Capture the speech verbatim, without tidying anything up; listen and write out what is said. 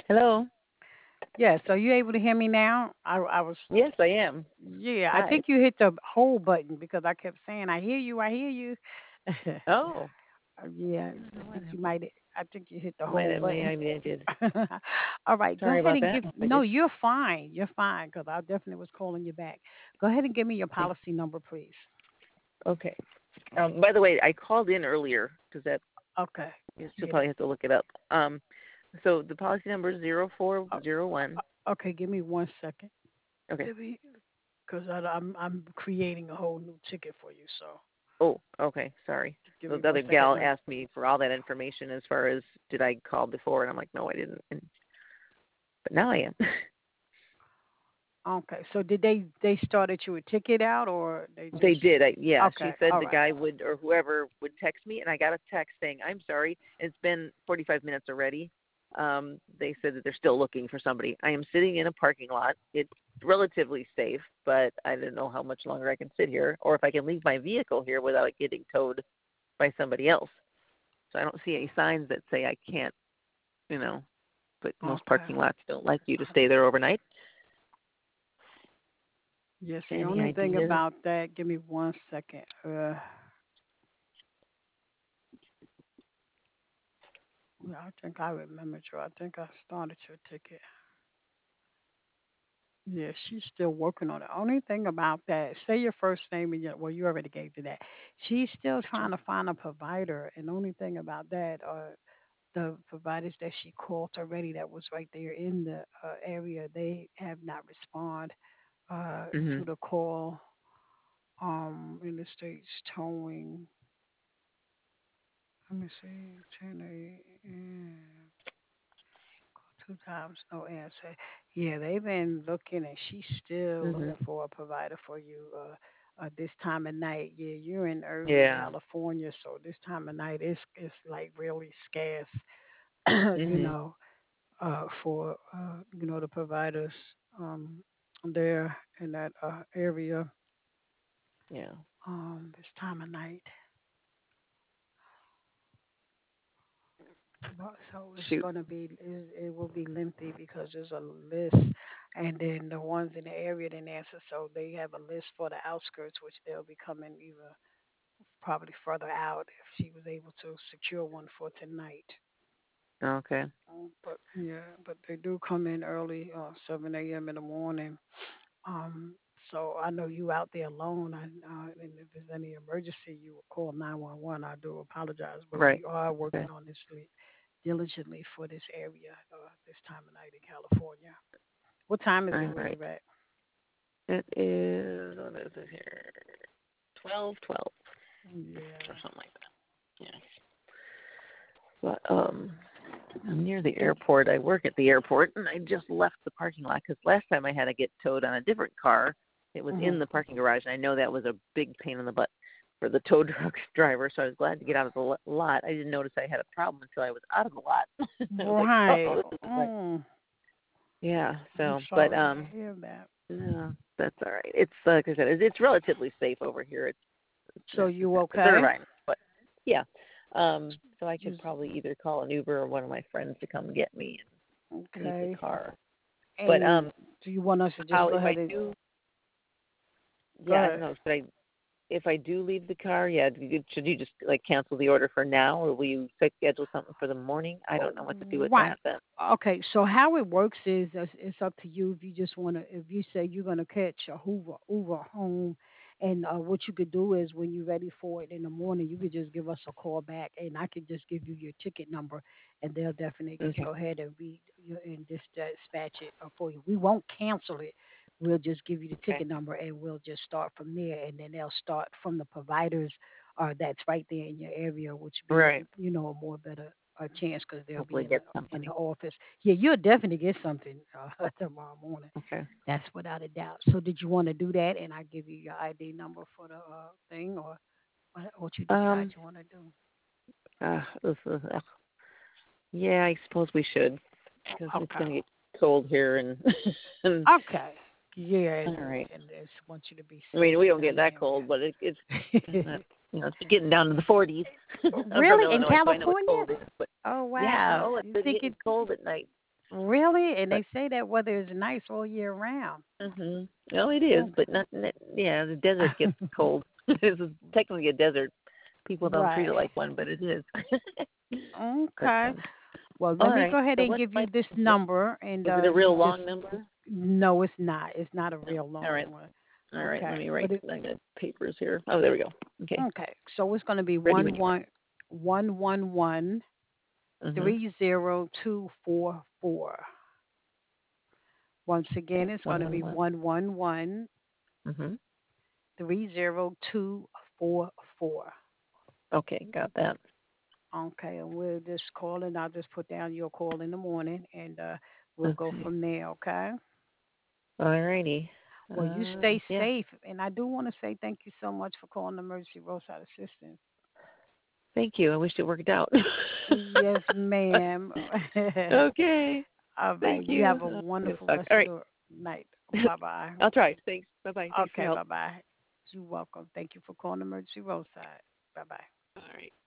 Hello. Yes. Are you able to hear me now? I, I was, Yes, I am. yeah, I Hi. think you hit the hold button because I kept saying, I hear you, I hear you. Oh, Uh, yeah, I don't I know what think you happened. might, I think you hit the Might hold have, button. maybe I did. All right, go Sorry ahead about and that. give, Hope I no, did. you're fine. You're fine because I definitely was calling you back. Go ahead and give me your Okay. policy number, please. Okay. Um, by the way, I called in earlier because that Okay. you still Yeah, probably that, have to look it up. Um, so the policy number is zero four uh, zero one. uh, okay, give me one second. Okay. Give me, because I'm, I'm creating a whole new ticket for you, so Oh, okay. Sorry. just give So me the one other second. gal Let me, asked me for all that information as far as did I call before, and I'm like, no, I didn't. And, but now I am. okay, so did they, they started you a ticket out or they They just, did. I, yeah, okay, she said all the right. guy would or whoever would text me, and I got a text saying, "I'm sorry, it's been forty-five minutes already." Um, they said that they're still looking for somebody. I am sitting in a parking lot. It's relatively safe, but I don't know how much longer I can sit here, or if I can leave my vehicle here without it getting towed by somebody else. So I don't see any signs that say I can't, you know. But most Okay. parking lots don't like you to stay there overnight. Yes, the Any only thing ideas? about that, give me one second. Uh, yeah, I think I remember you. I think I started your ticket. Yeah, she's still working on it. Only thing about that, say your first name and your, well, you already gave to that. She's still trying to find a provider, and only thing about that are the providers that she called already that was right there in the uh, area. They have not responded uh, to Mhm. the call. Um, in the states towing. Let me see, ten a.m. Two times, no answer. Yeah, they've been looking, and she's still Mhm. looking for a provider for you. Uh, uh, this time of night, yeah, you're in Irvine, Yeah. California, so this time of night is is like really scarce, you Mhm. know, uh, for uh, you know the providers um there in that uh, area Yeah. um this time of night. Well, so it's Shoot. going to be, it, it will be lengthy because there's a list, and then the ones in the area didn't answer, so they have a list for the outskirts, which they'll be coming either probably further out if she was able to secure one for tonight. Okay. Um, but yeah, but they do come in early, uh, seven a m in the morning. Um, so I know you out there alone, I, uh, and if there's any emergency, you will call nine one one. I do apologize, but Right. we are Okay. working on this li- diligently for this area uh, this time of night in California. What time is All it where right. you're at? It is what is it here? Twelve, twelve, or Yeah. something like that. Yeah. But um, I'm near the airport. I work at the airport, and I just left the parking lot because last time I had to get towed on a different car. It was Hmm. in the parking garage, and I know that was a big pain in the butt for the tow truck driver. So I was glad to get out of the lot. I didn't notice I had a problem until I was out of the lot. I was like, Right. oh, this is like, Mm, yeah. I'm So, but sorry to um, hear that. no, that's all right. It's uh, like I said, it's, it's relatively safe over here. It's So it's, you it's okay? Irvine, but yeah. Um, so I could Just probably either call an Uber or one of my friends to come get me and leave the okay. car. But And um, do you want us to just how go if I ahead and do? go Yeah, I don't ahead? know. Should I? If I do leave the car, yeah, do you, should you just like cancel the order for now, or will you schedule something for the morning? I Oh, don't know what to do with right. that then. Okay, so how it works is it's it's up to you if you just want to, if you say you're going to catch a Hoover, Uber home, and uh, what you could do is when you're ready for it in the morning, you could just give us a call back, and I could just give you your ticket number, and they'll definitely just Okay. go ahead and read you and just dispatch it uh, for you. We won't cancel it. We'll just give you the Okay. ticket number, and we'll just start from there, and then they'll start from the providers uh, that's right there in your area, which be Right. you know a more better a chance because they'll be Hopefully in the get in the somebody. office. Yeah, you'll definitely get something uh, tomorrow morning. Okay. That's without a doubt. So, did you want to do that, and I give you your I D number for the uh, thing, or what, what you decide Um. you want to do? Uh, this is, uh, yeah, I suppose we should because it's Okay. gonna get cold here and and Okay. Yeah, all and right. and just want you to be I safe mean, we don't down get in that cold, but it, it's the it's not, you know, it's getting down to the forties. I'm from really in Illinois, so I know what California? cold is. But Oh yeah, wow! oh, it's You been think getting it? cold at night. Really? And But they say that weather is nice all year round. mhm. Well, it is, Okay. but not. not- Yeah, the desert gets cold. This is technically a desert. People don't treat it Right. like one, but it is. but Okay. um, Well, all let me right. go ahead So and what's give my? you this What, number, and is it uh, a you real just long number? no, it's not. It's not a No. real All long right. one. All right. Let Okay, me but write. it I got papers here. Oh, there we go. Okay. okay. So it's going to be Ready when one you are. one one one one Mhm. three zero two four four. Once again, it's going One to one be one. one one one Mhm. three zero two four four. Okay, got that. Okay, and we'll just call and I'll just put down your call in the morning and uh, we'll go Okay. from there, okay? All righty. Well, you Uh, stay yeah. safe. And I do want to say thank you so much for calling the Emergency Roadside Assistance. Thank you. I wish it worked out. Yes, ma'am. okay. All Thank right, you you. have a Uh, good wonderful talk. rest All of right. the night. Bye bye. I'll try. Thanks. Bye bye. Thanks for Okay, your help. bye bye. You're welcome. Thank you for calling the Emergency Roadside. Bye bye. All right.